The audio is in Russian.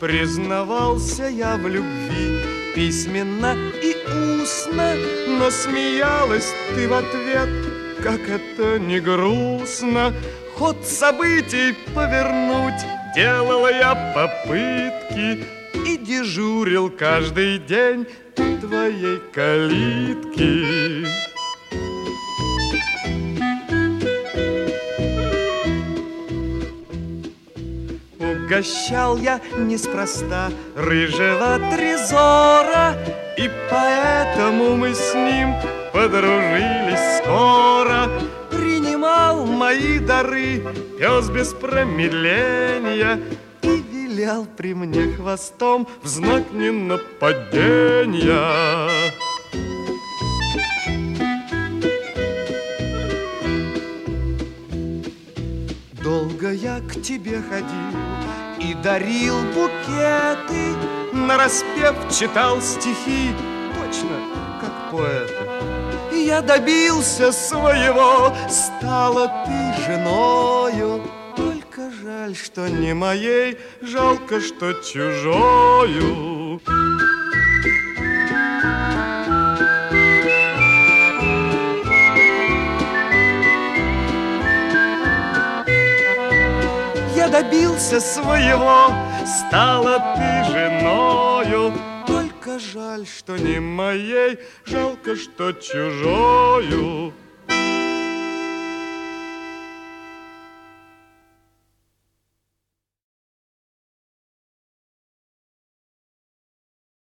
Признавался я в любви письменно и устно, но смеялась ты в ответ, как это не грустно. Ход событий повернуть делала я попытки и дежурил каждый день у твоей калитки. Угощал я неспроста рыжего трезора, и поэтому мы с ним подружились скоро. Принимал мои дары пес без промедления и вилял при мне хвостом в знак ненападения. Долго я к тебе ходил и дарил букеты, нараспев читал стихи, точно как поэты. И я добился своего, стала ты женою. Только жаль, что не моей, жалко, что чужою. Я добился своего, стала ты женою. Только жаль, что не моей, жалко, что чужою.